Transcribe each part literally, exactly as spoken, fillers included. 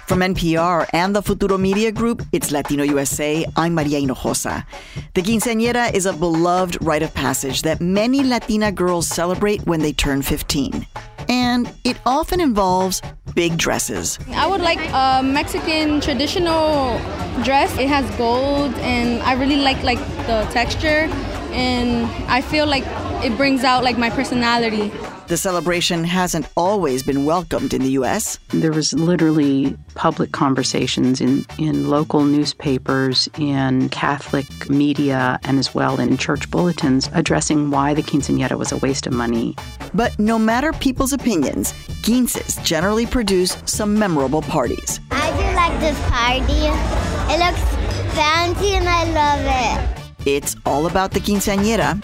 From N P R and the Futuro Media Group, it's Latino U S A. I'm Maria Hinojosa. The quinceañera is a beloved rite of passage that many Latina girls celebrate when they turn fifteen. And it often involves big dresses. I would like a Mexican traditional dress. It has gold, and I really like like the texture, and I feel like it brings out like my personality. The celebration hasn't always been welcomed in the U S. There was literally public conversations in, in local newspapers, in Catholic media, and as well in church bulletins addressing why the quinceañera was a waste of money. But no matter people's opinions, quinces generally produce some memorable parties. I do like this party. It looks fancy and I love it. It's all about the quinceañera.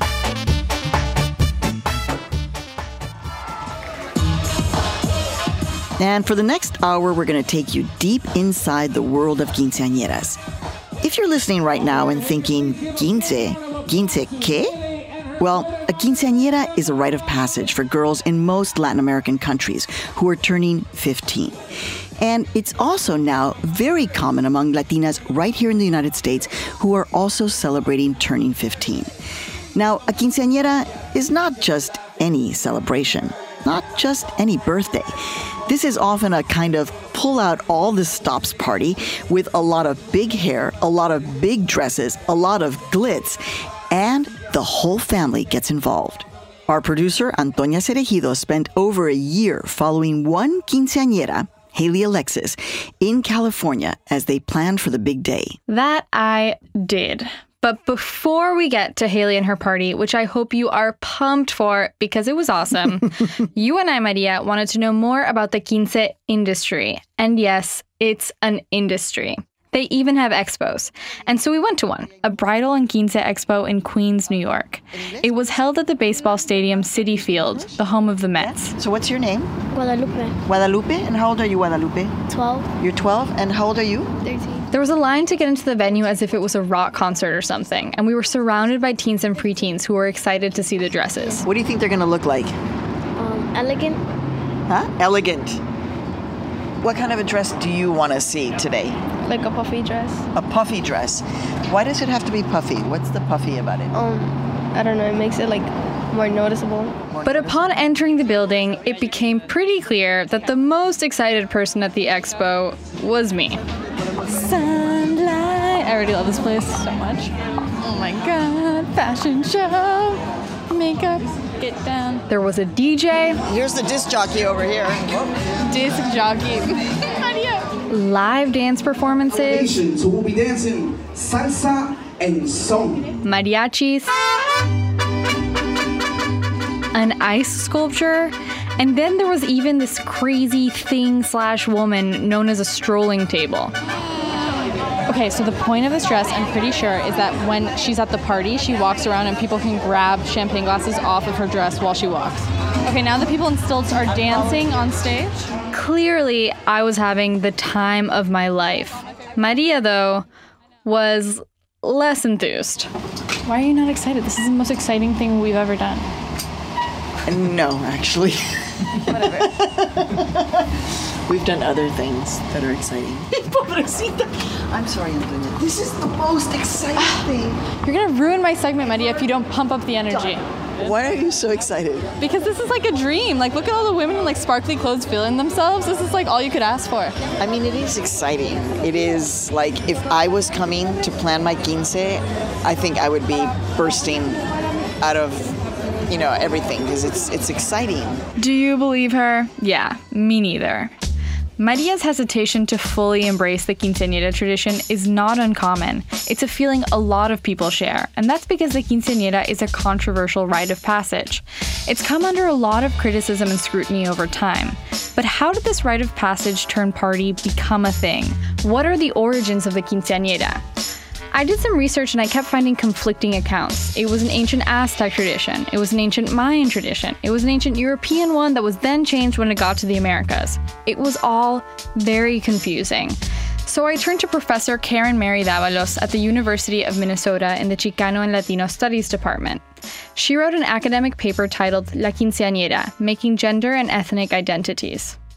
And for the next hour, we're going to take you deep inside the world of quinceañeras. If you're listening right now and thinking, quince, quince qué? Well, a quinceañera is a rite of passage for girls in most Latin American countries who are turning fifteen. And it's also now very common among Latinas right here in the United States who are also celebrating turning fifteen. Now, a quinceañera is not just any celebration, not just any birthday. This is often a kind of pull out all the stops party with a lot of big hair, a lot of big dresses, a lot of glitz, and the whole family gets involved. Our producer, Antonia Cerejido, spent over a year following one quinceañera, Haley Alexis, in California as they planned for the big day. That I did. But before we get to Haley and her party, which I hope you are pumped for because it was awesome, you and I, Maria, wanted to know more about the quince industry. And yes, it's an industry. They even have expos. And so we went to one, a bridal and quince expo in Queens, New York. It was held at the baseball stadium Citi Field, the home of the Mets. So what's your name? Guadalupe. Guadalupe? And how old are you, Guadalupe? twelve. You're twelve? And how old are you? thirteen. There was a line to get into the venue as if it was a rock concert or something, and we were surrounded by teens and preteens who were excited to see the dresses. What do you think they're going to look like? Um, elegant. Huh? Elegant. What kind of a dress do you want to see today? Like a puffy dress. A puffy dress. Why does it have to be puffy? What's the puffy about it? Um, I don't know. It makes it like more noticeable. More But noticeable? upon entering the building, it became pretty clear that the most excited person at the expo was me. Sunlight. I already love this place so much. Oh my god. Fashion show. Makeup. Get down. There was a D J. Here's the disc jockey over here. Disc jockey. Live dance performances. So we'll be dancing salsa and son. Mariachis. An ice sculpture. And then there was even this crazy thing slash woman known as a strolling table. Okay, so the point of this dress, I'm pretty sure, is that when she's at the party, she walks around and people can grab champagne glasses off of her dress while she walks. Okay, now the people in stilts are dancing on stage. Clearly, I was having the time of my life. Maria, though, was less enthused. Why are you not excited? This is the most exciting thing we've ever done. No, actually. Whatever. We've done other things that are exciting. I'm sorry, Antonia. This is the most exciting thing. You're gonna ruin my segment, Maria, if you don't pump up the energy. Why are you so excited? Because this is like a dream. Like, look at all the women in like sparkly clothes feeling themselves. This is like all you could ask for. I mean, it is exciting. It is like if I was coming to plan my quince, I think I would be bursting out of, you know, everything because it's it's exciting. Do you believe her? Yeah, me neither. Maria's hesitation to fully embrace the quinceañera tradition is not uncommon. It's a feeling a lot of people share, and that's because the quinceañera is a controversial rite of passage. It's come under a lot of criticism and scrutiny over time. But how did this rite of passage turn party become a thing? What are the origins of the quinceañera? I did some research and I kept finding conflicting accounts. It was an ancient Aztec tradition. It was an ancient Mayan tradition. It was an ancient European one that was then changed when it got to the Americas. It was all very confusing. So I turned to Professor Karen Mary Davalos at the University of Minnesota in the Chicano and Latino Studies Department. She wrote an academic paper titled La Quinceañera, Making Gender and Ethnic Identities.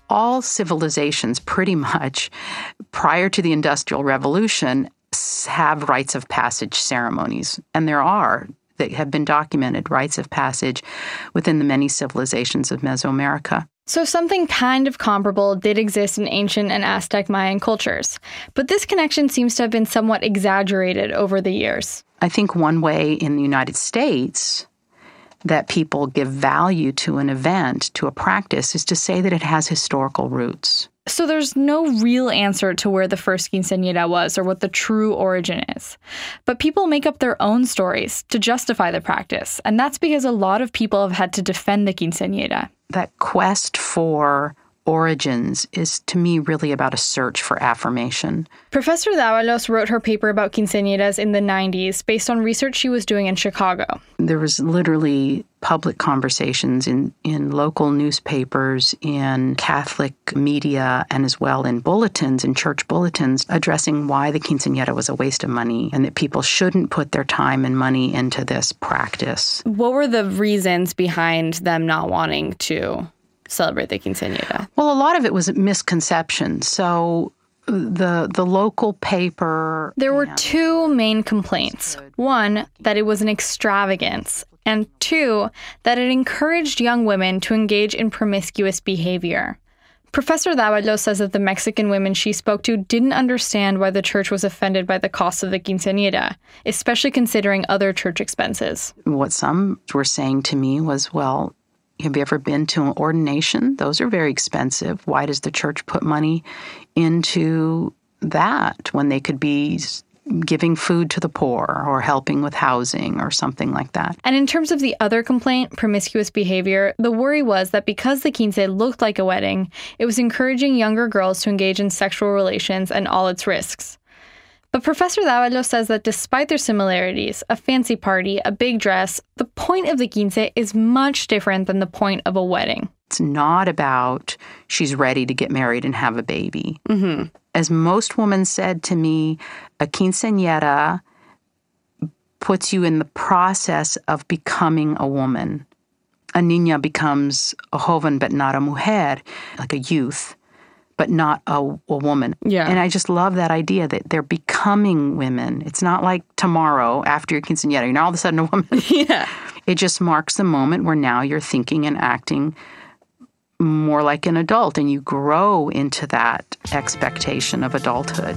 all civilizations pretty much prior to the Industrial Revolution have rites of passage ceremonies. And there are, that have been documented, rites of passage within the many civilizations of Mesoamerica. So something kind of comparable did exist in ancient and Aztec Mayan cultures. But this connection seems to have been somewhat exaggerated over the years. I think one way in the United States that people give value to an event, to a practice, is to say that it has historical roots. So there's no real answer to where the first quinceañera was or what the true origin is. But people make up their own stories to justify the practice, and that's because a lot of people have had to defend the quinceañera. That quest for origins is, to me, really about a search for affirmation. Professor Dávalos wrote her paper about quinceañeras in the nineties based on research she was doing in Chicago. There was literally public conversations in, in local newspapers, in Catholic media, and as well in bulletins, in church bulletins, addressing why the quinceañera was a waste of money and that people shouldn't put their time and money into this practice. What were the reasons behind them not wanting to celebrate the quinceañera? Well, a lot of it was misconception. So the the local paper... There were two main complaints. One, that it was an extravagance. And two, that it encouraged young women to engage in promiscuous behavior. Professor Dávalos says that the Mexican women she spoke to didn't understand why the church was offended by the cost of the quinceañera, especially considering other church expenses. What some were saying to me was, well, have you ever been to an ordination? Those are very expensive. Why does the church put money into that when they could be giving food to the poor or helping with housing or something like that? And in terms of the other complaint, promiscuous behavior, the worry was that because the quince looked like a wedding, it was encouraging younger girls to engage in sexual relations and all its risks. But Professor Dávalos says that despite their similarities, a fancy party, a big dress, the point of the quince is much different than the point of a wedding. It's not about she's ready to get married and have a baby. Mm-hmm. As most women said to me, a quinceañera puts you in the process of becoming a woman. A niña becomes a joven, but not a mujer, like a youth, but not a, a woman. Yeah. And I just love that idea that they're becoming women. It's not like tomorrow after your quinceañera, you're not all of a sudden a woman. Yeah. It just marks the moment where now you're thinking and acting more like an adult, and you grow into that expectation of adulthood.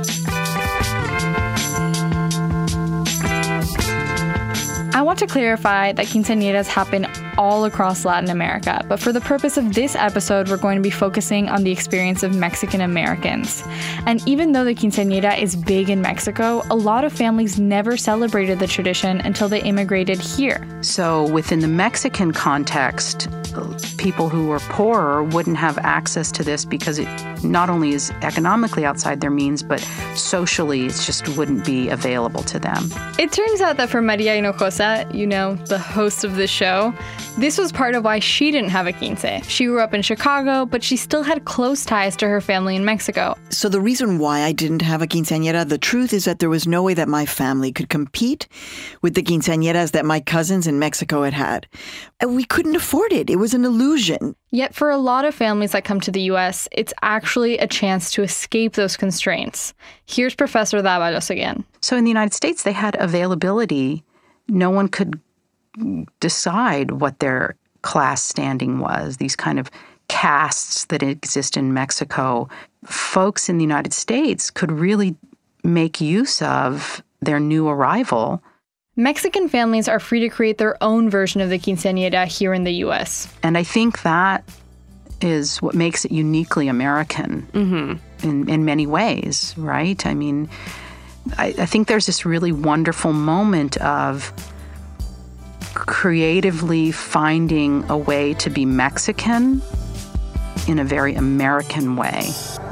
I want to clarify that quinceañeras happen all across Latin America, but for the purpose of this episode, we're going to be focusing on the experience of Mexican Americans. And even though the quinceañera is big in Mexico, a lot of families never celebrated the tradition until they immigrated here. So within the Mexican context, people who were poorer wouldn't have access to this because it not only is economically outside their means, but socially it just wouldn't be available to them. It turns out that for Maria Hinojosa, you know, the host of this show, this was part of why she didn't have a quince. She grew up in Chicago, but she still had close ties to her family in Mexico. So the reason why I didn't have a quinceañera, the truth is that there was no way that my family could compete with the quinceañeras that my cousins in Mexico had had. And we couldn't afford it. It was an illusion. Yet for a lot of families that come to the U S, it's actually a chance to escape those constraints. Here's Professor Dávalos again. So in the United States, they had availability. No one could decide what their class standing was, these kind of castes that exist in Mexico. Folks in the United States could really make use of their new arrival. Mexican families are free to create their own version of the quinceañera here in the U S. And I think that is what makes it uniquely American Mm-hmm. in, in many ways, right? I mean, I, I think there's this really wonderful moment of creatively finding a way to be Mexican in a very American way.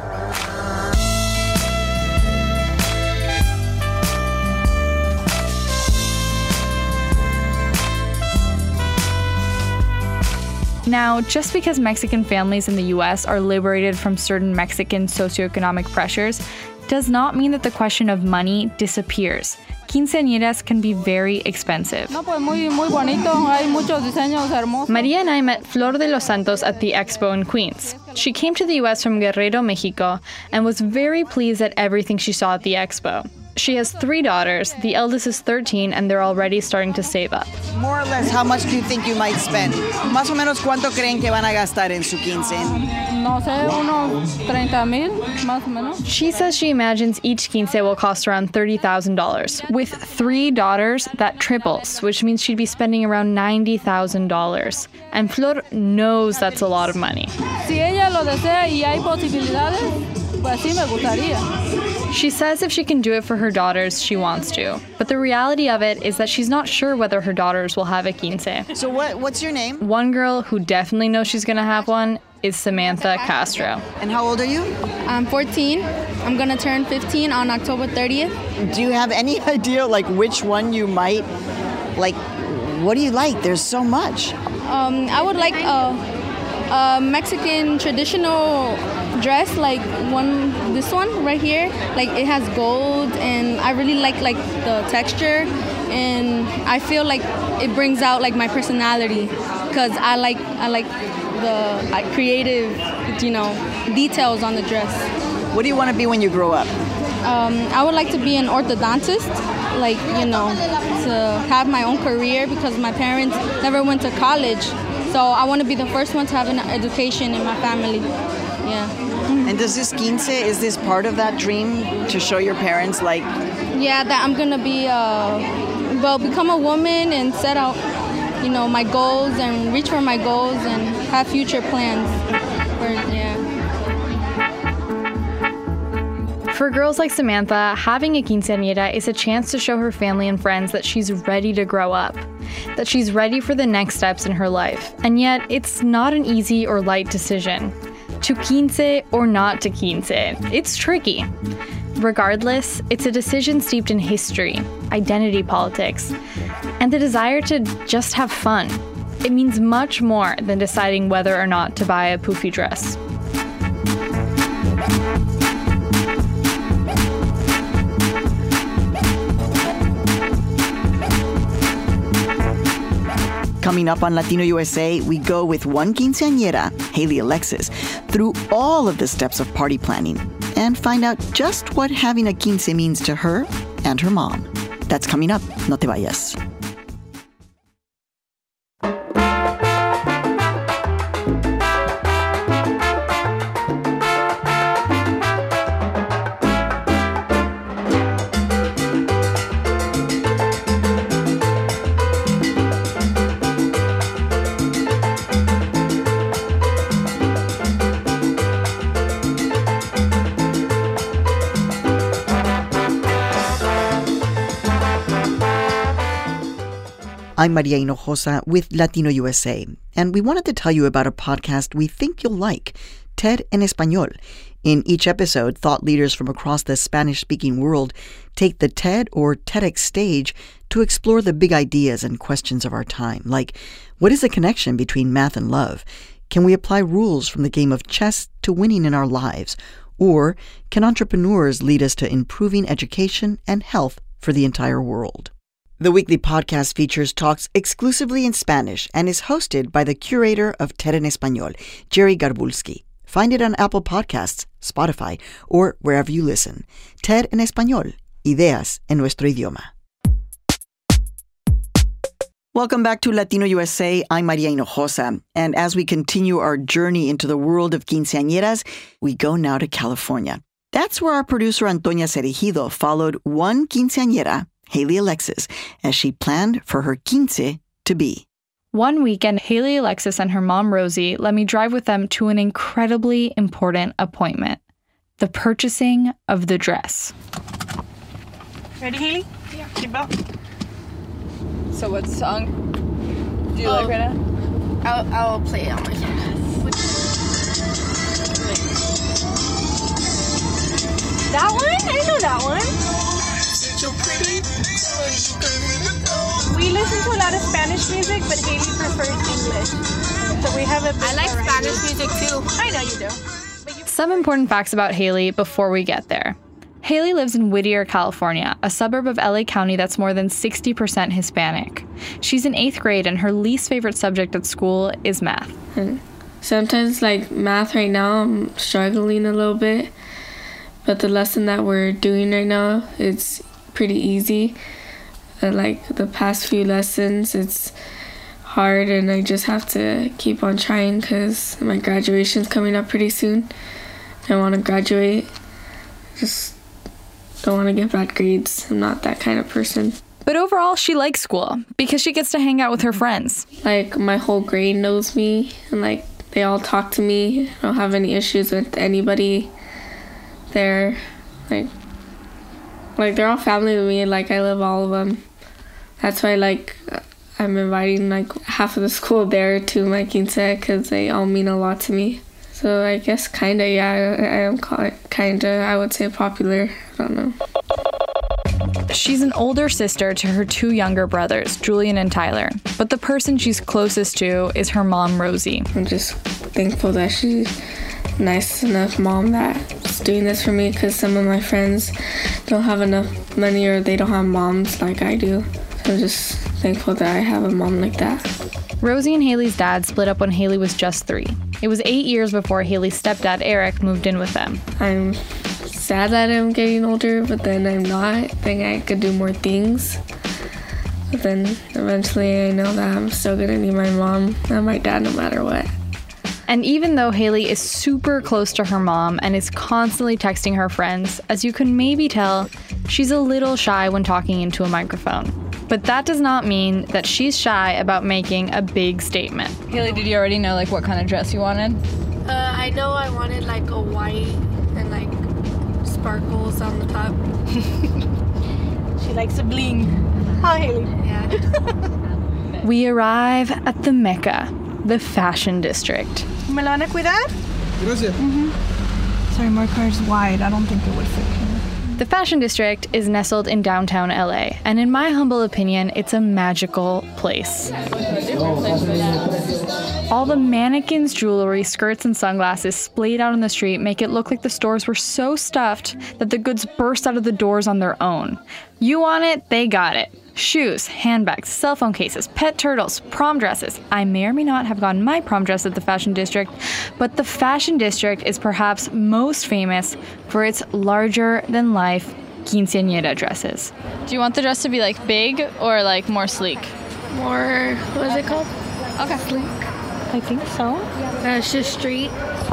Now, just because Mexican families in the U S are liberated from certain Mexican socioeconomic pressures does not mean that the question of money disappears. quinceañeras can be very expensive. No, pues muy, muy bonito. Hay muchos diseños hermosos. Maria and I met Flor de los Santos at the expo in Queens. She came to the U S from Guerrero, Mexico, and was very pleased at everything she saw at the expo. She has three daughters. The eldest is thirteen, and they're already starting to save up. More or less, how much do you think you might spend? Más o menos, ¿cuánto creen que van a gastar en su quince? No sé, unos treinta mil, más o menos. She says she imagines each quince will cost around thirty thousand dollars. With three daughters, that triples, which means she'd be spending around ninety thousand dollars. And Flor knows that's a lot of money. Si ella lo desea y hay posibilidades, pues sí me gustaría. She says if she can do it for her daughters, she wants to. But the reality of it is that she's not sure whether her daughters will have a quince. So what? what's your name? One girl who definitely knows she's going to have one is Samantha Castro. And how old are you? I'm fourteen. I'm gonna turn fifteen on October thirtieth. Do you have any idea, like, which one you might, like, what do you like? There's so much. Um, I would like a, a Mexican traditional dress, like one, this one right here. Like, it has gold, and I really like like the texture, and I feel like it brings out like my personality, because I like I like the like, creative, you know, details on the dress. What do you want to be when you grow up? Um, I would like to be an orthodontist, like, you know, to have my own career, because my parents never went to college. So I want to be the first one to have an education in my family. Yeah. And does this quince, is this part of that dream to show your parents, like... Yeah, that I'm going to be, uh, well, become a woman and set out, you know, my goals and reach for my goals and have future plans. For, yeah. For girls like Samantha, having a quinceañera is a chance to show her family and friends that she's ready to grow up, that she's ready for the next steps in her life. And yet, it's not an easy or light decision. To quince or not to quince, it's tricky. Regardless, it's a decision steeped in history, identity politics, and the desire to just have fun. It means much more than deciding whether or not to buy a poofy dress. Coming up on Latino U S A, we go with one quinceañera, Hayley Alexis, through all of the steps of party planning and find out just what having a quince means to her and her mom. That's coming up. No te vayas. I'm Maria Hinojosa with Latino U S A, and we wanted to tell you about a podcast we think you'll like, TED en Español. In each episode, thought leaders from across the Spanish-speaking world take the TED or TEDx stage to explore the big ideas and questions of our time, like, what is the connection between math and love? Can we apply rules from the game of chess to winning in our lives? Or can entrepreneurs lead us to improving education and health for the entire world? The weekly podcast features talks exclusively in Spanish and is hosted by the curator of TED en Español, Jerry Garbulski. Find it on Apple Podcasts, Spotify, or wherever you listen. TED en Español, ideas en nuestro idioma. Welcome back to Latino U S A. I'm Maria Hinojosa. And as we continue our journey into the world of quinceañeras, we go now to California. That's where our producer Antonia Cerejido followed one quinceañera, Hayley Alexis, as she planned for her quince to be. One weekend, Hayley Alexis and her mom, Rosie, let me drive with them to an incredibly important appointment, the purchasing of the dress. Ready, Hayley? Yeah. Seatbelt. So what song do you oh, like right now? I'll, I'll play it on my phone. That one? I didn't know that one. We listen to a lot of Spanish music, but Hayley prefers English. So we have a bit I like variety. Spanish music too. I know you do. But you- Some important facts about Hayley before we get there. Haley lives in Whittier, California, a suburb of L A County that's more than sixty percent Hispanic. She's in eighth grade, and her least favorite subject at school is math. Sometimes, like, math right now, I'm struggling a little bit. But the lesson that we're doing right now, it's pretty easy. Uh, like, the past few lessons, it's hard, and I just have to keep on trying because my graduation's coming up pretty soon. I want to graduate. Just don't want to get bad grades. I'm not that kind of person. But overall, she likes school because she gets to hang out with her friends. Like, my whole grade knows me, and, like, they all talk to me. I don't have any issues with anybody there. Like, like they're all family to me. Like, I love all of them. That's why, like, I'm inviting, like, half of the school there to my quince because they all mean a lot to me. So I guess kind of, yeah, I, I am kind of, I would say, popular. I don't know. She's an older sister to her two younger brothers, Julian and Tyler. But the person she's closest to is her mom, Rosie. I'm just thankful that she's a nice enough mom that's doing this for me because some of my friends don't have enough money or they don't have moms like I do. So I'm just thankful that I have a mom like that. Rosie and Haley's dad split up when Haley was just three. It was eight years before Haley's stepdad, Eric, moved in with them. I'm sad that I'm getting older, but then I'm not. I think I could do more things. But then eventually I know that I'm still gonna need my mom and my dad no matter what. And even though Haley is super close to her mom and is constantly texting her friends, as you can maybe tell, she's a little shy when talking into a microphone. But that does not mean that she's shy about making a big statement. Haley, did you already know, like, what kind of dress you wanted? Uh, I know I wanted, like, a white and, like, sparkles on the top. She likes a bling. Hi, Haley. Yeah. We arrive at the Mecca, the fashion district. ¿Me lo van a cuidar? Gracias. Mm-hmm. Sorry, my car's wide. I don't think it would fit here. The fashion district is nestled in downtown L A, and in my humble opinion, it's a magical place. All the mannequins, jewelry, skirts, and sunglasses splayed out on the street make it look like the stores were so stuffed that the goods burst out of the doors on their own. You want it, they got it. Shoes, handbags, cell phone cases, pet turtles, prom dresses. I may or may not have gotten my prom dress at the fashion district, but the fashion district is perhaps most famous for its larger-than-life quinceañera dresses. Do you want the dress to be, like, big or, like, more sleek? More, what is it called? Okay. Sleek. I think so. Uh, it's just street.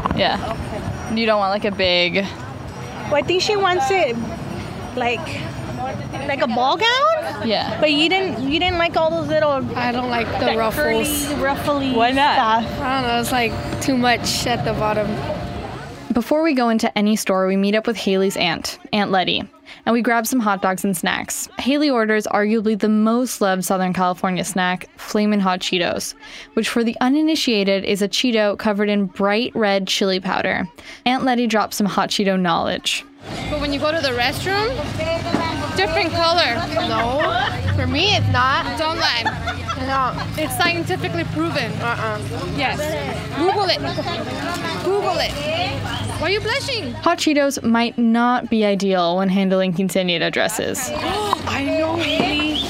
Yeah. You don't want, like, a big... Well, I think she wants it, like... like a ball gown? Yeah. But you didn't you didn't like all those little I don't like the ruffles. Curly, ruffly Why not? stuff. I don't know, it's like too much at the bottom. Before we go into any store, we meet up with Haley's aunt, Aunt Letty, and we grab some hot dogs and snacks. Haley orders arguably the most loved Southern California snack, Flamin' Hot Cheetos, which for the uninitiated is a Cheeto covered in bright red chili powder. Aunt Letty drops some hot Cheeto knowledge. But when you go to the restroom, different color. No, for me it's not. Don't lie. No. It's scientifically proven. Uh-uh. Yes. Google it. Google it. Why are you blushing? Hot Cheetos might not be ideal when handling quinceañera dresses. I know, Haley.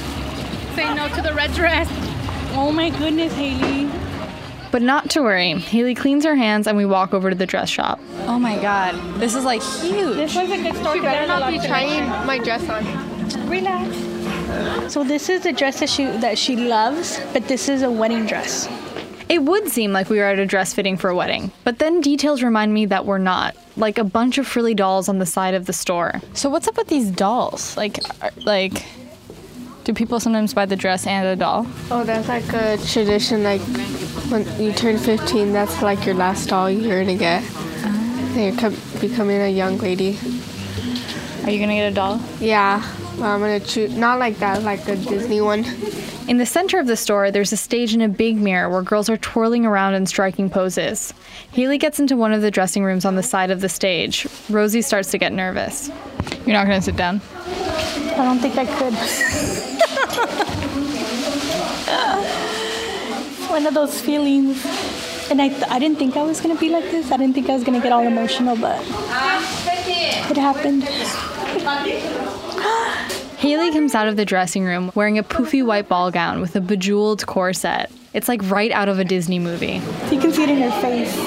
Say no to the red dress. Oh my goodness, Haley. But not to worry. Haley cleans her hands and we walk over to the dress shop. Oh my god. This is, like, huge. This was a good store. You better not be trying my dress on. Relax. So this is the dress that she that she loves, but this is a wedding dress. It would seem like we were at a dress fitting for a wedding, but then details remind me that we're not. Like a bunch of frilly dolls on the side of the store. So what's up with these dolls? Like, are, like, do people sometimes buy the dress and a doll? Oh, that's like a tradition. Like when you turn fifteen, that's like your last doll you're gonna get. Uh, and you're com- becoming a young lady. Are you gonna get a doll? Yeah, well, I'm gonna choose not like that, like the Disney one. In the center of the store, there's a stage and a big mirror where girls are twirling around and striking poses. Haley gets into one of the dressing rooms on the side of the stage. Rosie starts to get nervous. You're not gonna sit down? I don't think I could. One of those feelings. And I, th- I didn't think I was going to be like this. I didn't think I was going to get all emotional, but It happened. Haley comes out of the dressing room wearing a poofy white ball gown with a bejeweled corset. It's like right out of a Disney movie. You can see it in her face.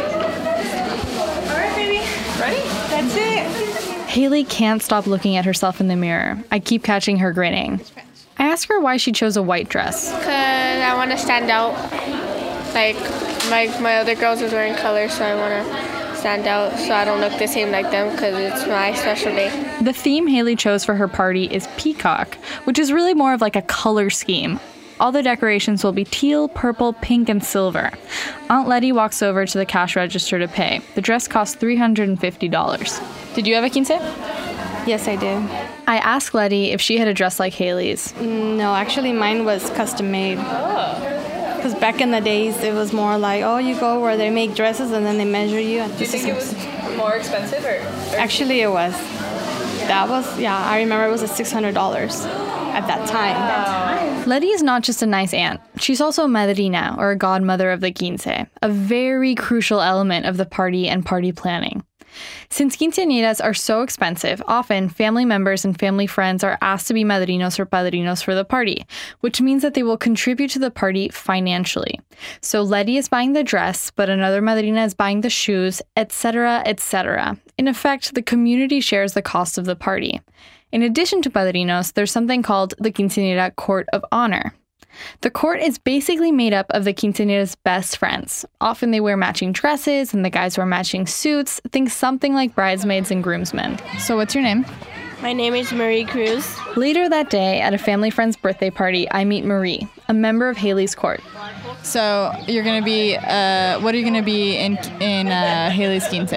All right, baby. Ready? That's it. Haley can't stop looking at herself in the mirror. I keep catching her grinning. I ask her why she chose a white dress. Because I want to stand out. Like, my, my other girls is wearing color, so I want to stand out so I don't look the same like them because it's my special day. The theme Haley chose for her party is peacock, which is really more of like a color scheme. All the decorations will be teal, purple, pink, and silver. Aunt Letty walks over to the cash register to pay. The dress costs three hundred fifty dollars. Did you have a quince? Yes, I did. I asked Letty if she had a dress like Haley's. No, actually mine was custom made. Because back in the days, it was more like, oh, you go where they make dresses and then they measure you. Do you think it was more expensive? or, or? Actually, it was. That was, yeah, I remember it was a six hundred dollars at that time. Wow. Letty is not just a nice aunt. She's also a madrina, or a godmother of the quince, a very crucial element of the party and party planning. Since quinceañeras are so expensive, often family members and family friends are asked to be madrinos or padrinos for the party, which means that they will contribute to the party financially. So Letty is buying the dress, but another madrina is buying the shoes, et cetera, et cetera. In effect, the community shares the cost of the party. In addition to padrinos, there's something called the quinceañera Court of Honor. The court is basically made up of the quinceañera's best friends. Often they wear matching dresses and the guys wear matching suits. Think something like bridesmaids and groomsmen. So what's your name? My name is Marie Cruz. Later that day, at a family friend's birthday party, I meet Marie, a member of Haley's court. So you're going to be, uh, what are you going to be in in uh, Haley's quince?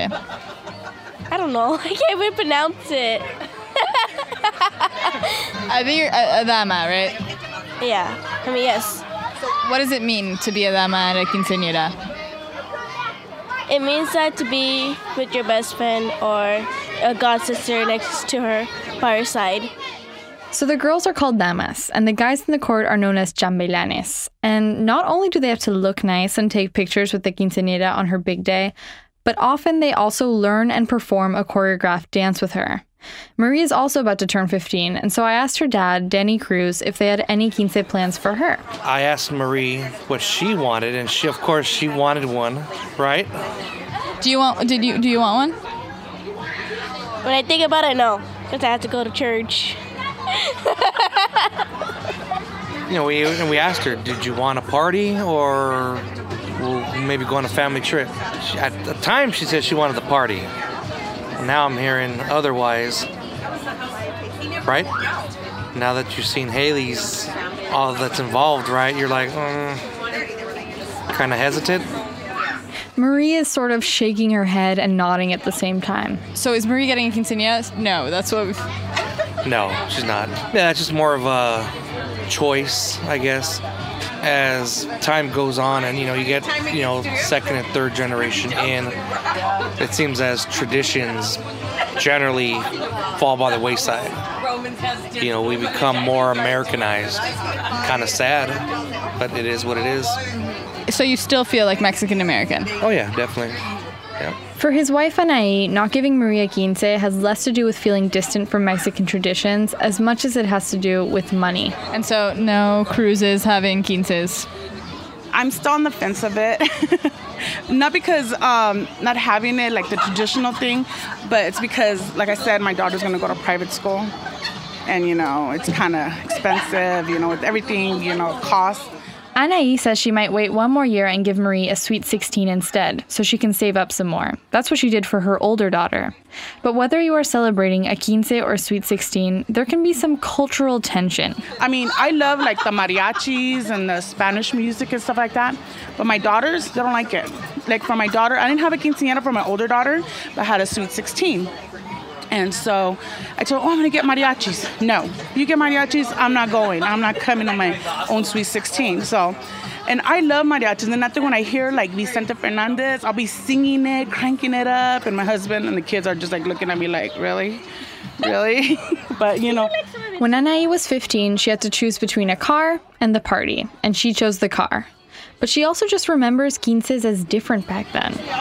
I don't know. I can't even pronounce it. I think you're a, a dama, right? Yeah, I mean, yes. What does it mean to be a dama at a quinceañera? It means that to be with your best friend or a god sister next to her by her side. So the girls are called damas, and the guys in the court are known as chambelanes. And not only do they have to look nice and take pictures with the quinceañera on her big day, but often they also learn and perform a choreographed dance with her. Marie is also about to turn fifteen, and so I asked her dad, Danny Cruz, if they had any quince plans for her. I asked Marie what she wanted, and she, of course, she wanted one, right? Do you want? Did you? Do you want one? When I think about it, no, because I have to go to church. You know, we and we asked her, did you want a party or we'll maybe go on a family trip? She, at the time, she said she wanted the party. Now I'm hearing otherwise, right? Now that you've seen Haley's, all that's involved, right? You're like, mm, kind of hesitant. Marie is sort of shaking her head and nodding at the same time. So is Marie getting a quinceañera? No, that's what we've... No, she's not. Yeah, it's just more of a choice, I guess. As time goes on and, you know, you get, you know, second and third generation in, it seems as traditions generally fall by the wayside. You know, we become more Americanized. Kind of sad, but it is what it is. So you still feel like Mexican American? Oh, yeah, definitely. Yeah. For his wife, Anaí, not giving Maria quince has less to do with feeling distant from Mexican traditions as much as it has to do with money. And so, no cruises having quinces? I'm still on the fence a bit. Not because um, not having it, like the traditional thing, but it's because, like I said, my daughter's going to go to private school. And, you know, it's kind of expensive, you know, with everything, you know, costs. Anaí says she might wait one more year and give Marie a sweet sixteen instead, so she can save up some more. That's what she did for her older daughter. But whether you are celebrating a quince or a sweet sixteen, there can be some cultural tension. I mean, I love like the mariachis and the Spanish music and stuff like that, but my daughters, they don't like it. Like for my daughter, I didn't have a quinceañera for my older daughter, but I had a sweet sixteen. And so I told her, oh, I'm going to get mariachis. No, you get mariachis, I'm not going. I'm not coming on my own sweet sixteen. So, and I love mariachis. And after when I hear like Vicente Fernandez, I'll be singing it, cranking it up. And my husband and the kids are just like looking at me like, really? Really? But, you know. When Anaí was fifteen, she had to choose between a car and the party. And she chose the car. But she also just remembers quinces as different back then.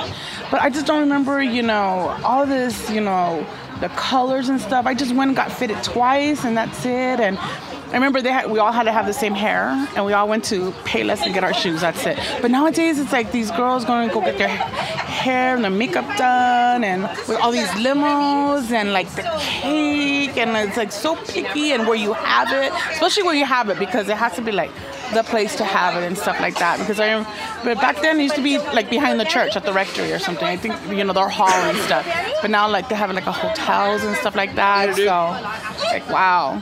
But I just don't remember, you know, all this, you know, the colors and stuff. I just went and got fitted twice, and that's it. And I remember they had, we all had to have the same hair, and we all went to Payless and get our shoes. That's it. But nowadays, it's like these girls going to go get their hair and their makeup done, and with all these limos and like the cake, and it's like so picky and where you have it, especially where you have it, because it has to be like the place to have it and stuff like that. Because I, but back then it used to be like behind the church at the rectory or something. I think, you know, their hall and stuff. But now like they have like a hotels and stuff like that. So like, wow.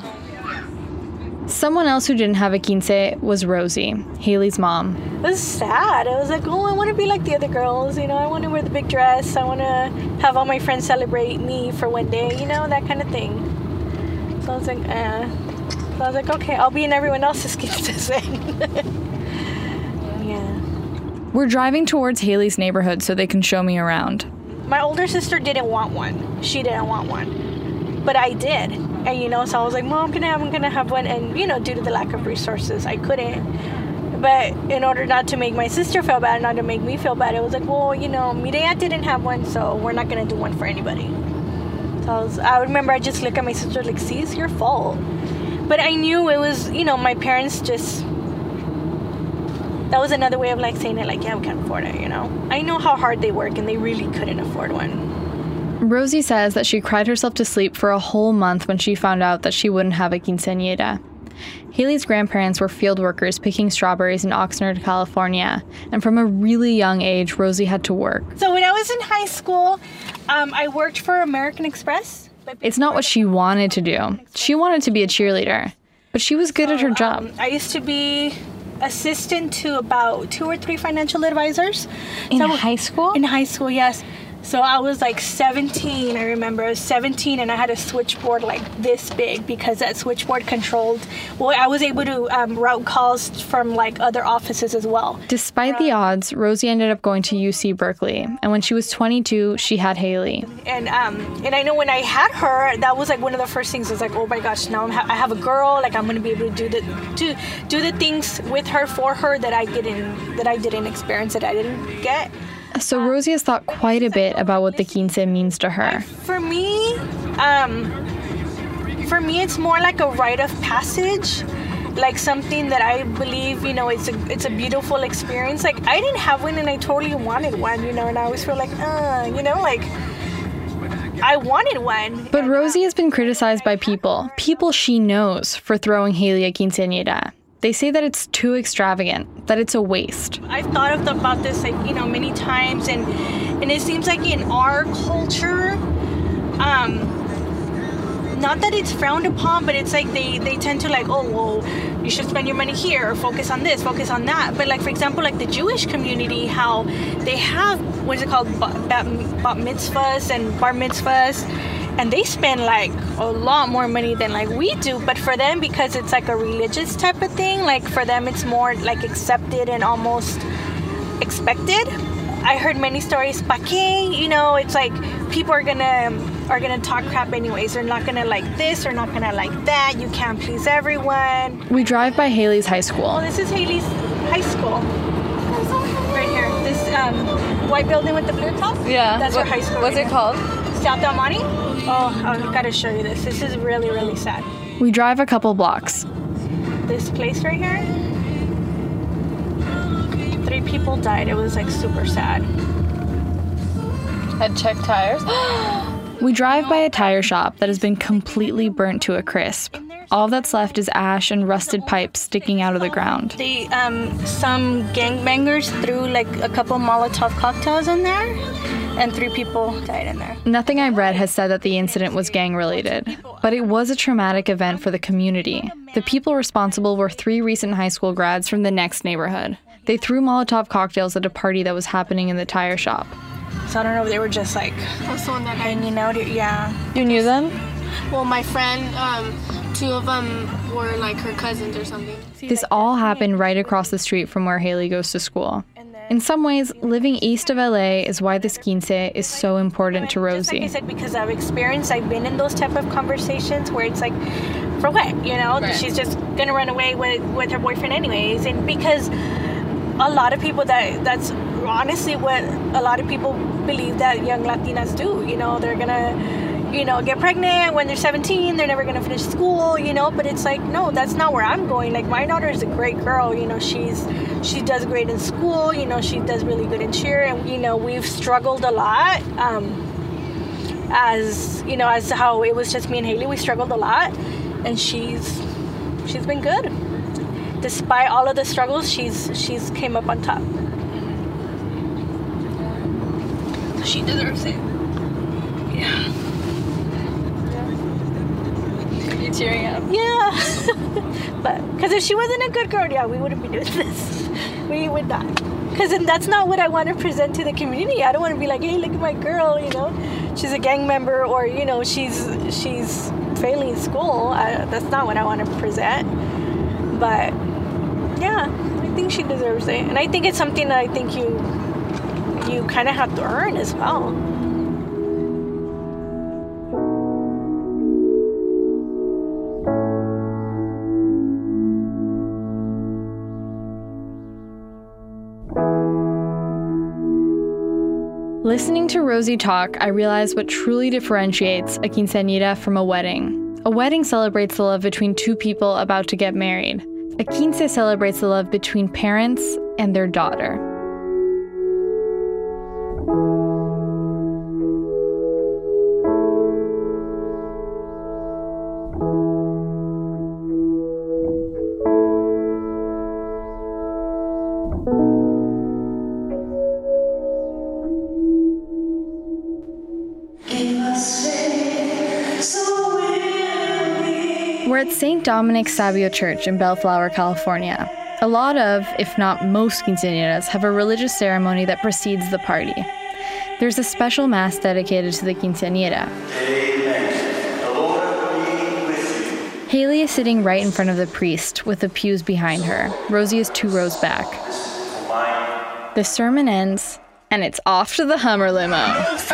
Someone else who didn't have a quince was Rosie, Haley's mom. It was sad. I was like, oh, I want to be like the other girls. You know, I want to wear the big dress. I want to have all my friends celebrate me for one day, you know, that kind of thing. So I was like, eh. So I was like, okay, I'll be in everyone else's quinces then. Yeah. We're driving towards Haley's neighborhood so they can show me around. My older sister didn't want one. She didn't want one. But I did. And, you know, so I was like, Mom, can I have, I'm going to have one. And, you know, due to the lack of resources, I couldn't. But in order not to make my sister feel bad, not to make me feel bad, it was like, well, you know, Mireya didn't have one, so we're not going to do one for anybody. So I, was, I remember I just looked at my sister like, see, it's your fault. But I knew it was, you know, my parents just, that was another way of like saying it, like, yeah, we can't afford it, you know. I know how hard they work, and they really couldn't afford one. Rosie says that she cried herself to sleep for a whole month when she found out that she wouldn't have a quinceañera. Haley's grandparents were field workers picking strawberries in Oxnard, California, and from a really young age, Rosie had to work. So when I was in high school, um, I worked for American Express. It's not what she wanted to do. She wanted to be a cheerleader, but she was good so, at her job. Um, I used to be assistant to about two or three financial advisors. In so, high school? In high school, yes. So I was like seventeen, I remember. I was seventeen, and I had a switchboard like this big because that switchboard controlled, well, I was able to um, route calls from like other offices as well. Despite the odds, Rosie ended up going to U C Berkeley, and when she was twenty-two, she had Haley. And um, and I know when I had her, that was like one of the first things. I was like, oh my gosh, now I'm ha- I have a girl. Like I'm going to be able to do the to do the things with her for her that I didn't that I didn't experience, that I didn't get. So Rosie has thought quite a bit about what the quince means to her. For me, um, for me, it's more like a rite of passage, like something that I believe, you know, it's a it's a beautiful experience. Like I didn't have one, and I totally wanted one, you know, and I always feel like, uh, you know, like I wanted one. But Rosie has been criticized by people, people she knows, for throwing Haley a quinceañera. They say that it's too extravagant, that it's a waste. I've thought of the, about this, like, you know, many times, and and it seems like in our culture, um, not that it's frowned upon, but it's like they, they tend to like, oh, well, you should spend your money here, or focus on this, focus on that. But like, for example, like the Jewish community, how they have, what is it called, bat, bat mitzvahs and bar mitzvahs, and they spend like a lot more money than like we do. But for them, because it's like a religious type of thing, like for them it's more like accepted and almost expected. I heard many stories, pa qué, you know, it's like people are gonna are gonna talk crap anyways. They're not gonna like this, they're not gonna like that. You can't please everyone. We drive by Haley's high school. Oh, this is Haley's high school. Right here, this um, white building with the blue top. Yeah. That's what, her high school. What's right it called? South Del Monte. Oh, I've got to show you this. This is really, really sad. We drive a couple blocks. This place right here, three people died. It was like super sad. Had checked tires. We drive by a tire shop that has been completely burnt to a crisp. All that's left is ash and rusted pipes sticking out of the ground. They, um, some gangbangers threw like a couple Molotov cocktails in there, and three people died in there. Nothing I've read has said that the incident was gang-related, but it was a traumatic event for the community. The people responsible were three recent high school grads from the next neighborhood. They threw Molotov cocktails at a party that was happening in the tire shop. So I don't know if they were just like That's the one that hanging out here. Yeah. You knew them? Well, my friend, um, two of them were like her cousins or something. This all happened right across the street from where Haley goes to school. In some ways, living east of L A is why this quince is so important to Rosie. Just like I said, because I've experienced, I've been in those type of conversations where it's like, for what? You know, right. She's just gonna run away with, with her boyfriend anyways. And because a lot of people that that's honestly what a lot of people believe that young Latinas do. You know, they're gonna, you know, get pregnant when they're seventeen, they're never gonna finish school, you know, but it's like, no, that's not where I'm going. Like, my daughter is a great girl, you know, she's, she does great in school, you know, she does really good in cheer, and, you know, we've struggled a lot, um, as, you know, as how it was just me and Haley, we struggled a lot, and she's, she's been good. Despite all of the struggles, she's, she's came up on top. She deserves it. Yeah. You're tearing up. Yeah. But, because if she wasn't a good girl, yeah, we wouldn't be doing this. We would not. Because that's not what I want to present to the community. I don't want to be like, hey, look at my girl, you know. She's a gang member, or, you know, she's she's failing school. I, that's not what I want to present. But, yeah, I think she deserves it. And I think it's something that I think you, you kind of have to earn as well. Listening to Rosie talk, I realized what truly differentiates a quinceañera from a wedding. A wedding celebrates the love between two people about to get married. A quince celebrates the love between parents and their daughter. We're at Saint Dominic Savio Church in Bellflower, California. A lot of, if not most, quinceañeras have a religious ceremony that precedes the party. There's a special mass dedicated to the quinceañera. Amen. The Lord be with you. Haley is sitting right in front of the priest, with the pews behind her. Rosie is two rows back. The sermon ends, and it's off to the Hummer limo,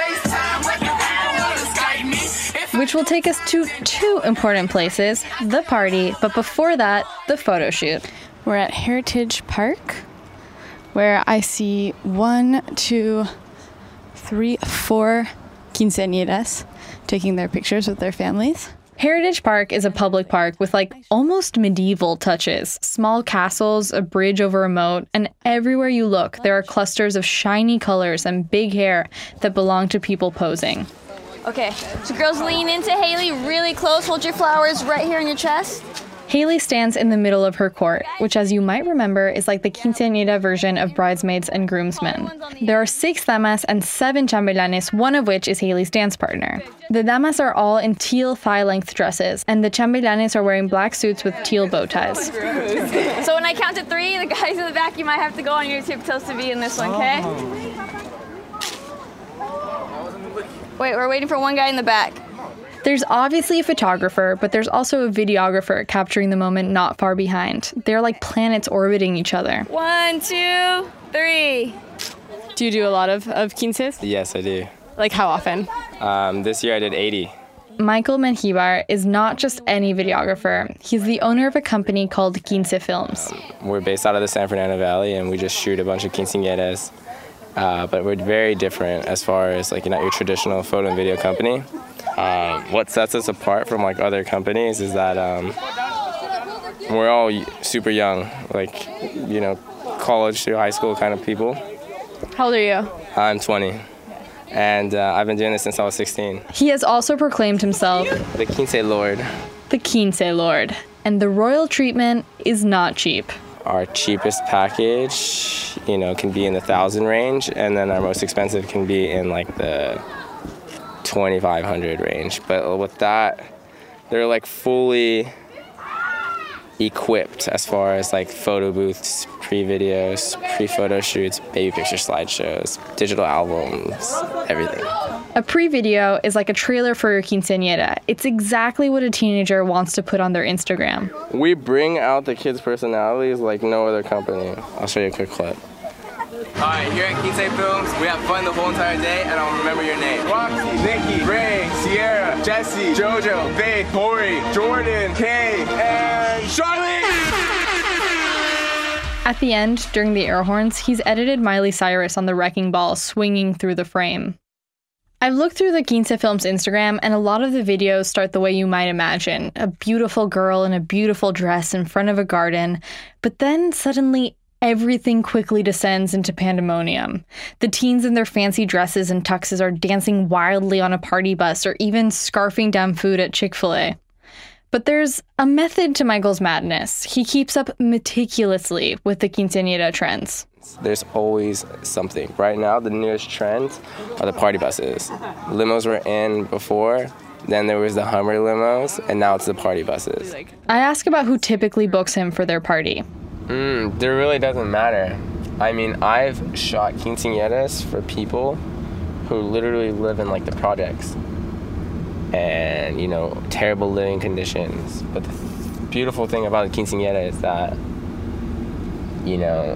which will take us to two important places, the party, but before that, the photo shoot. We're at Heritage Park, where I see one, two, three, four quinceañeras taking their pictures with their families. Heritage Park is a public park with like almost medieval touches. Small castles, a bridge over a moat, and everywhere you look, there are clusters of shiny colors and big hair that belong to people posing. Okay, so girls, lean into Haley really close. Hold your flowers right here on your chest. Haley stands in the middle of her court, which, as you might remember, is like the quinceañera version of bridesmaids and groomsmen. There are six damas and seven chambelanes, one of which is Haley's dance partner. The damas are all in teal thigh-length dresses, and the chambelanes are wearing black suits with teal bow ties. So when I count to three, the guys in the back, you might have to go on your tiptoes to be in this one, okay? Wait, we're waiting for one guy in the back. There's obviously a photographer, but there's also a videographer capturing the moment not far behind. They're like planets orbiting each other. One, two, three. Do you do a lot of, of quinces? Yes, I do. Like how often? Um, this year I did eighty. Michael Menjivar is not just any videographer. He's the owner of a company called Quince Films. Um, we're based out of the San Fernando Valley, and we just shoot a bunch of quinceañeras. Uh, but we're very different as far as like, you know, your traditional photo and video company. Um, what sets us apart from like other companies is that um, we're all super young, like, you know, college to high school kind of people. How old are you? I'm twenty, and uh, I've been doing this since I was sixteen. He has also proclaimed himself the Quince Lord. The Quince Lord. And the royal treatment is not cheap. Our cheapest package, you know, can be in the thousand range, and then our most expensive can be in like the twenty-five hundred range. But with that, they're like fully equipped as far as like photo booths, pre-videos, pre-photo shoots, baby picture slideshows, digital albums, everything. A pre-video is like a trailer for your quinceañera. It's exactly what a teenager wants to put on their Instagram. We bring out the kids' personalities like no other company. I'll show you a quick clip. Alright, here at Quince Films, we have fun the whole entire day, and I'll remember your name. Roxy, Nikki, Ray, Sierra, Jesse, Jojo, Faith, Tori, Jordan, Kay, and Charlie! At the end, during the air horns, he's edited Miley Cyrus on the wrecking ball swinging through the frame. I've looked through the Quince Films Instagram, and a lot of the videos start the way you might imagine. A beautiful girl in a beautiful dress in front of a garden. But then suddenly, everything quickly descends into pandemonium. The teens in their fancy dresses and tuxes are dancing wildly on a party bus or even scarfing down food at Chick-fil-A. But there's a method to Michael's madness. He keeps up meticulously with the quinceañera trends. There's always something. Right now, the newest trend are the party buses. Limos were in before, then there was the Hummer limos, and now it's the party buses. I ask about who typically books him for their party. Mm, there really doesn't matter. I mean, I've shot quinceañeras for people who literally live in like the projects and, you know, terrible living conditions. But the beautiful thing about the quinceañera is that, you know,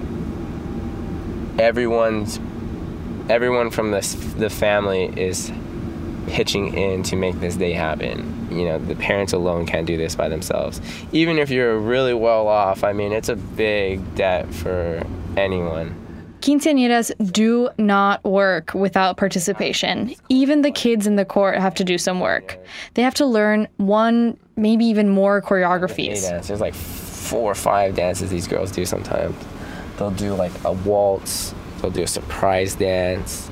everyone's everyone from the the family is pitching in to make this day happen. You know, the parents alone can't do this by themselves. Even if you're really well off, I mean, it's a big debt for anyone. Quinceañeras do not work without participation. Even the kids in the court have to do some work. They have to learn one, maybe even more choreographies. There's like four or five dances these girls do sometimes. They'll do like a waltz, they'll do a surprise dance,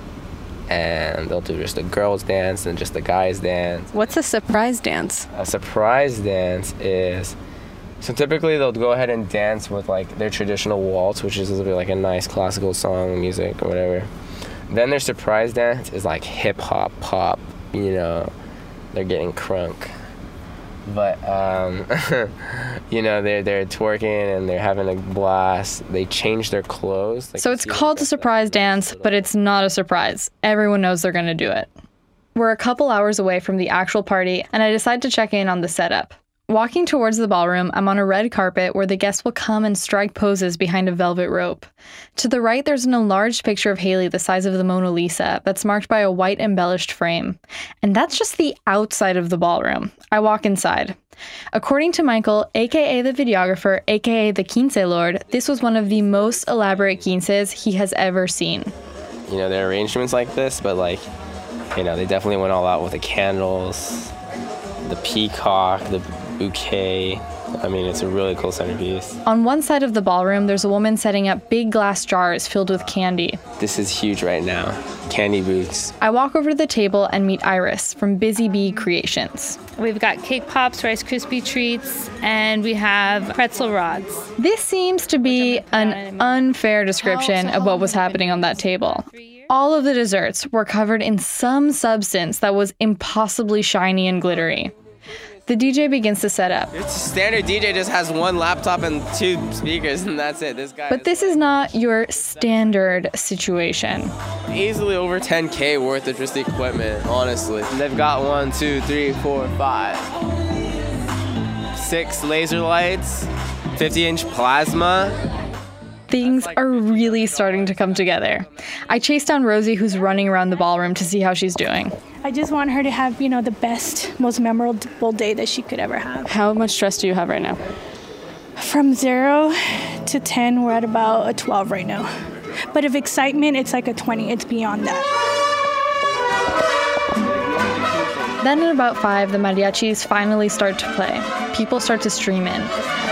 and they'll do just a girls dance and just a guys dance. What's a surprise dance? A surprise dance is, so typically they'll go ahead and dance with like their traditional waltz, which is like a nice classical song, music or whatever. Then their surprise dance is like hip hop, pop, you know, they're getting crunk. But, um, you know, they're, they're twerking and they're having a blast. They change their clothes. Like so it's called a surprise dance, but it's not a surprise. Everyone knows they're going to do it. We're a couple hours away from the actual party, and I decide to check in on the setup. Walking towards the ballroom, I'm on a red carpet where the guests will come and strike poses behind a velvet rope. To the right, there's an enlarged picture of Haley the size of the Mona Lisa that's marked by a white embellished frame. And that's just the outside of the ballroom. I walk inside. According to Michael, aka the videographer, aka the Quince Lord, this was one of the most elaborate quinces he has ever seen. You know, there are arrangements like this, but like, you know, they definitely went all out with the candles, the peacock, the bouquet. I mean, it's a really cool centerpiece. On one side of the ballroom, there's a woman setting up big glass jars filled with candy. This is huge right now. Candy booths. I walk over to the table and meet Iris from Busy Bee Creations. We've got cake pops, Rice Krispie treats, and we have pretzel rods. This seems to be an unfair description of what was happening on that table. All of the desserts were covered in some substance that was impossibly shiny and glittery. The D J begins to set up. It's standard D J just has one laptop and two speakers, and that's it. This guy. But this is not your standard situation. Easily over ten K worth of just equipment, honestly. And they've got one, two, three, four, five, six laser lights, fifty inch plasma. Things are really starting to come together. I chase down Rosie, who's running around the ballroom, to see how she's doing. I just want her to have, you know, the best, most memorable day that she could ever have. How much stress do you have right now? From zero to ten, we're at about a twelve right now. But of excitement, it's like a twenty. It's beyond that. Then at about five, the mariachis finally start to play. People start to stream in.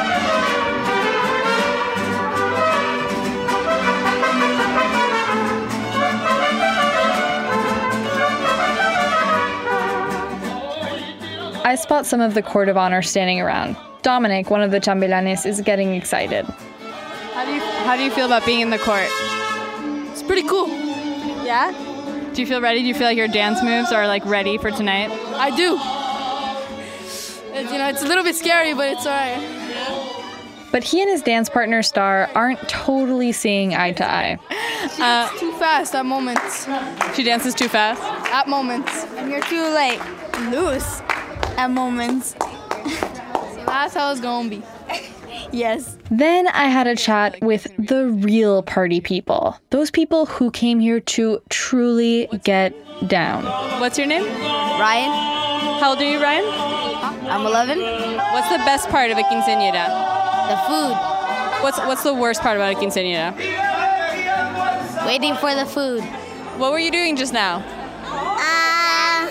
I spot some of the court of honor standing around. Dominic, one of the chambelanes, is getting excited. How do you how do you feel about being in the court? It's pretty cool. Yeah? Do you feel ready? Do you feel like your dance moves are like ready for tonight? I do. It's, you know, it's a little bit scary, but it's all right. But he and his dance partner, Star, aren't totally seeing eye to eye. Uh, too fast at moments. She dances too fast? At moments. And you're too, like, loose at moments. So that's how it's gonna be. Yes. Then I had a chat with the real party people. Those people who came here to truly get down. What's your name? Ryan. How old are you, Ryan? I'm eleven. What's the best part of a quinceañera? The food. What's what's the worst part about a quinceañera? Waiting for the food. What were you doing just now? Uh,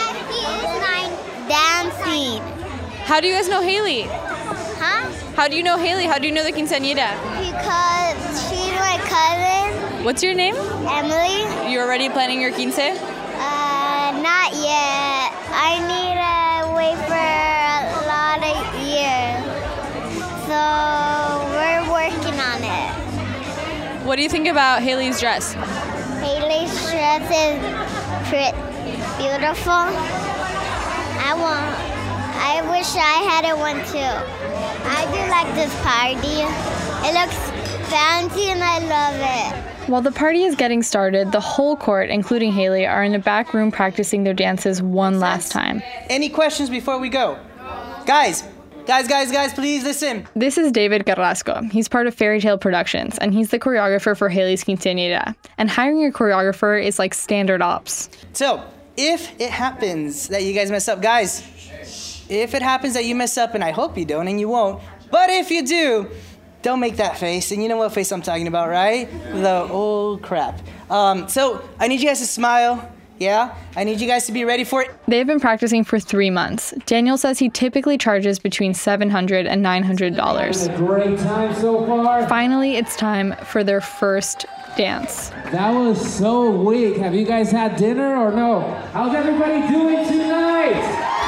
dancing. How do you guys know Haley? Huh? How do you know Haley? How do you know the quinceañera? Because she's my cousin. What's your name? Emily. You already planning your quince? Uh, not yet. I need to wait for a lot of years. So we're working on it. What do you think about Haley's dress? Haley's dress is pretty beautiful. I want. I wish I had it one too. I do like this party. It looks fancy and I love it. While the party is getting started, the whole court, including Haley, are in a back room practicing their dances one last time. Any questions before we go? Guys, guys, guys, guys, please listen. This is David Carrasco. He's part of Fairy Tale Productions, and he's the choreographer for Haley's quinceañera. And hiring a choreographer is like standard ops. So, if it happens that you guys mess up, guys, if it happens that you mess up, and I hope you don't, and you won't, but if you do, don't make that face. And you know what face I'm talking about, right? The oh crap. Um, so I need you guys to smile. Yeah? I need you guys to be ready for it. They've been practicing for three months. Daniel says he typically charges between seven hundred dollars and nine hundred dollars. Great time so far. Finally, it's time for their first dance. That was so weak. Have you guys had dinner or no? How's everybody doing tonight?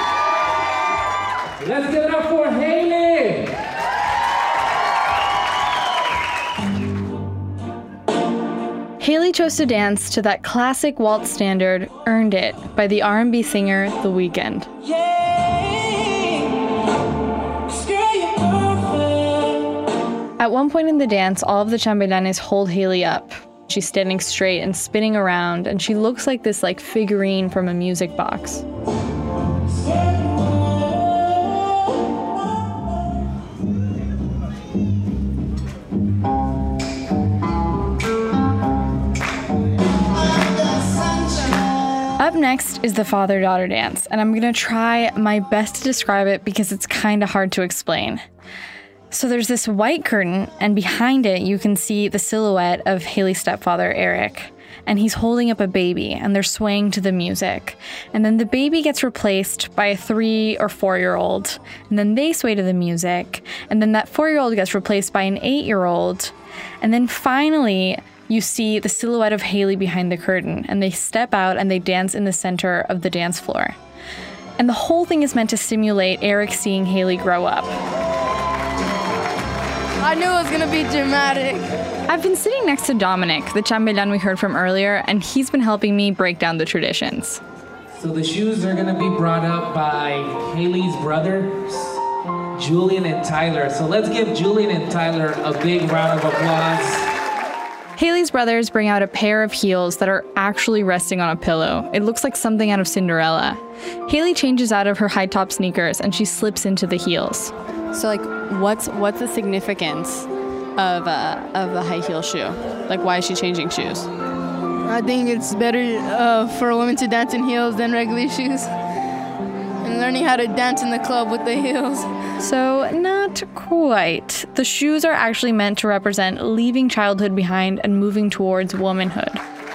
Let's give it up for Haley. Haley chose to dance to that classic waltz standard, Earned It, by the R and B singer The Weeknd. At one point in the dance, all of the chambelanes hold Haley up. She's standing straight and spinning around, and she looks like this like figurine from a music box. Up next is the father-daughter dance, and I'm gonna try my best to describe it because it's kind of hard to explain. So there's this white curtain, and behind it you can see the silhouette of Haley's stepfather, Eric, and he's holding up a baby, and they're swaying to the music. And then the baby gets replaced by a three or four-year-old, and then they sway to the music, and then that four-year-old gets replaced by an eight-year-old, and then finally you see the silhouette of Haley behind the curtain, and they step out and they dance in the center of the dance floor. And the whole thing is meant to simulate Eric seeing Haley grow up. I knew it was gonna be dramatic. I've been sitting next to Dominic, the chambelan we heard from earlier, and he's been helping me break down the traditions. So the shoes are gonna be brought up by Haley's brothers, Julian and Tyler. So let's give Julian and Tyler a big round of applause. Haley's brothers bring out a pair of heels that are actually resting on a pillow. It looks like something out of Cinderella. Haley changes out of her high-top sneakers and she slips into the heels. So, like, what's what's the significance of uh, of the high heel shoe? Like, why is she changing shoes? I think it's better uh, for a woman to dance in heels than regular shoes, and learning how to dance in the club with the heels. So, not quite. The shoes are actually meant to represent leaving childhood behind and moving towards womanhood.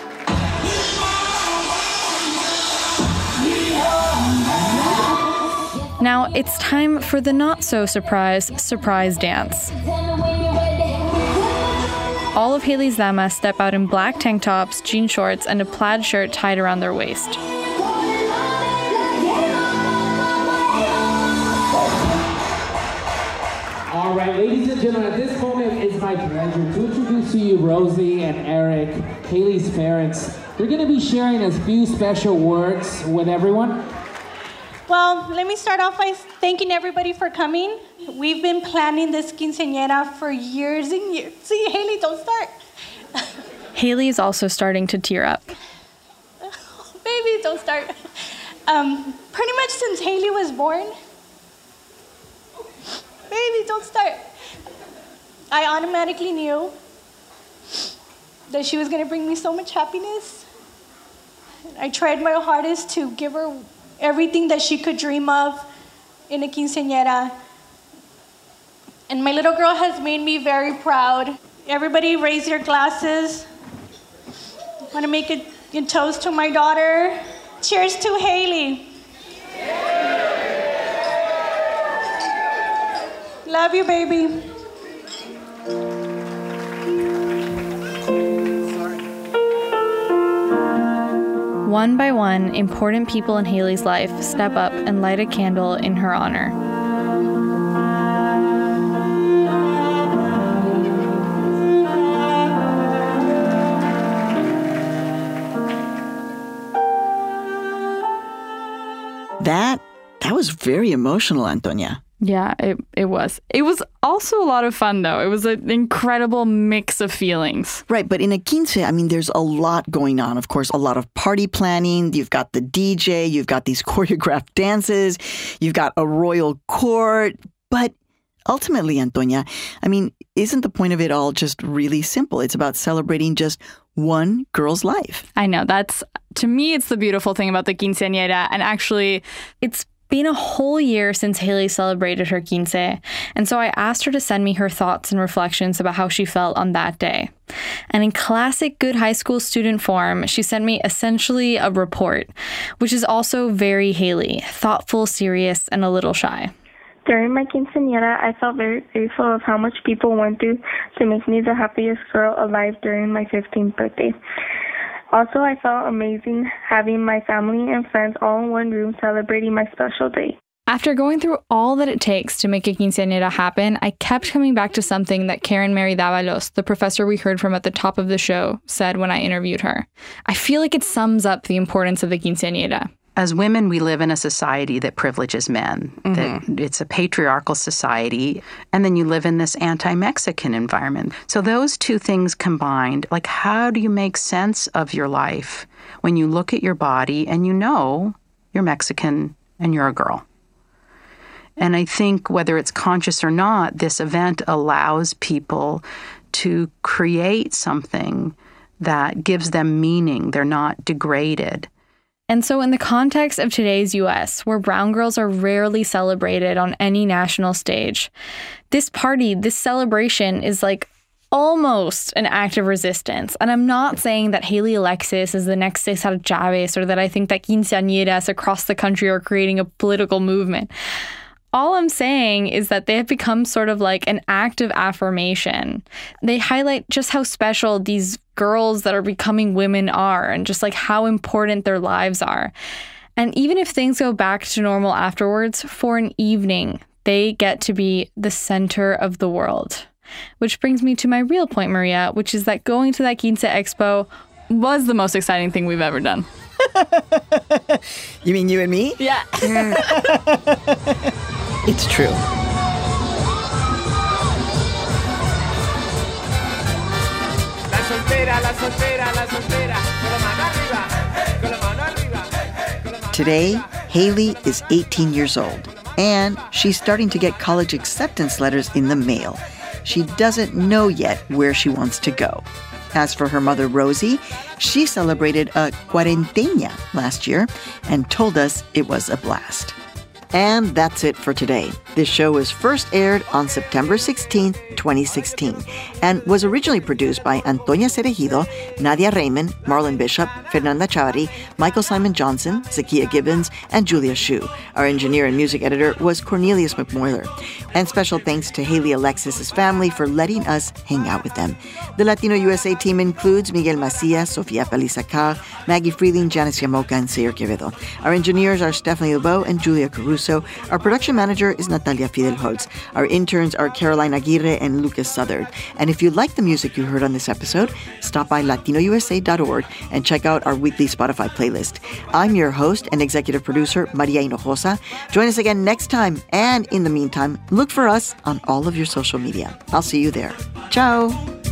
Now, it's time for the not-so-surprise surprise dance. All of Haley's damas step out in black tank tops, jean shorts, and a plaid shirt tied around their waist. All right, ladies and gentlemen, at this moment it's my pleasure to introduce to you Rosie and Eric, Haley's parents. They're going to be sharing a few special words with everyone. Well, let me start off by thanking everybody for coming. We've been planning this quinceañera for years and years. See, Haley, don't start. Haley is also starting to tear up. Baby, don't start. Um, pretty much since Haley was born. Baby, don't start. I automatically knew that she was going to bring me so much happiness. I tried my hardest to give her everything that she could dream of in a quinceañera. And my little girl has made me very proud. Everybody raise your glasses. I want to make a, a toast to my daughter. Cheers to Haley. Love you, baby. One by one, important people in Haley's life step up and light a candle in her honor. That, that was very emotional, Antonia. Yeah, it, it was. It was also a lot of fun, though. It was an incredible mix of feelings. Right, but in a quince, I mean, there's a lot going on. Of course, a lot of party planning. You've got the D J. You've got these choreographed dances. You've got a royal court. But ultimately, Antonia, I mean, isn't the point of it all just really simple? It's about celebrating just one girl's life. I know. That's, to me, it's the beautiful thing about the quinceañera. And actually, it's been a whole year since Haley celebrated her quince, and so I asked her to send me her thoughts and reflections about how she felt on that day. And in classic good high school student form, she sent me essentially a report, which is also very Haley, thoughtful, serious, and a little shy. During my quinceañera, I felt very grateful of how much people went through to make me the happiest girl alive during my fifteenth birthday. Also, I felt amazing having my family and friends all in one room celebrating my special day. After going through all that it takes to make a quinceañera happen, I kept coming back to something that Karen Mary Davalos, the professor we heard from at the top of the show, said when I interviewed her. I feel like it sums up the importance of the quinceañera. As women, we live in a society that privileges men. Mm-hmm. That it's a patriarchal society. And then you live in this anti-Mexican environment. So those two things combined, like how do you make sense of your life when you look at your body and you know you're Mexican and you're a girl? And I think whether it's conscious or not, this event allows people to create something that gives them meaning. They're not degraded. And so in the context of today's U S, where brown girls are rarely celebrated on any national stage, this party, this celebration is like almost an act of resistance. And I'm not saying that Haley Alexis is the next Cesar Chavez or that I think that quinceañeras across the country are creating a political movement. All I'm saying is that they have become sort of like an act of affirmation. They highlight just how special these girls that are becoming women are and just like how important their lives are. And even if things go back to normal afterwards, for an evening, they get to be the center of the world. Which brings me to my real point, Maria, which is that going to that Quince Expo was the most exciting thing we've ever done. You mean you and me? Yeah. It's true. La soltera, la soltera, la soltera, con la mano arriba, con la mano arriba. Today, Haley is eighteen years old, and she's starting to get college acceptance letters in the mail. She doesn't know yet where she wants to go. As for her mother, Rosie, she celebrated a cuarenteña last year and told us it was a blast. And that's it for today. This show was first aired on September sixteenth, twenty sixteen, and was originally produced by Antonia Cerejido, Nadia Raymond, Marlon Bishop, Fernanda Chavarri, Michael Simon Johnson, Zakia Gibbons, and Julia Shu. Our engineer and music editor was Cornelius McMoyler. And special thanks to Haley Alexis' family for letting us hang out with them. The Latino U S A team includes Miguel Macias, Sofia Palisacar, Maggie Freeling, Janice Yamoka, and Sayre Quevedo. Our engineers are Stephanie Lebeau and Julia Caruso. Our production manager is Natalia Fidelholtz. Our interns are Caroline Aguirre and Lucas Southard. And if you like the music you heard on this episode, stop by latino u s a dot org and check out our weekly Spotify playlist. I'm your host and executive producer, Maria Hinojosa. Join us again next time. And in the meantime, look for us on all of your social media. I'll see you there. Ciao.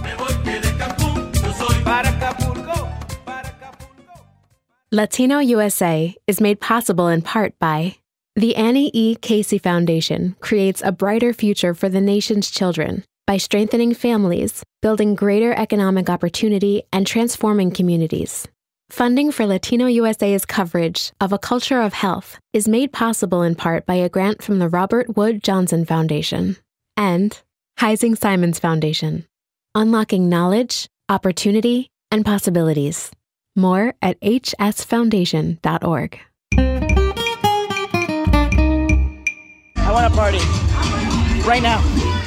Latino U S A is made possible in part by the Annie E. Casey Foundation creates a brighter future for the nation's children by strengthening families, building greater economic opportunity, and transforming communities. Funding for Latino U S A's coverage of A Culture of Health is made possible in part by a grant from the Robert Wood Johnson Foundation. And Heising Simons Foundation. Unlocking knowledge, opportunity, and possibilities. More at h s foundation dot org. I want to party. Right now.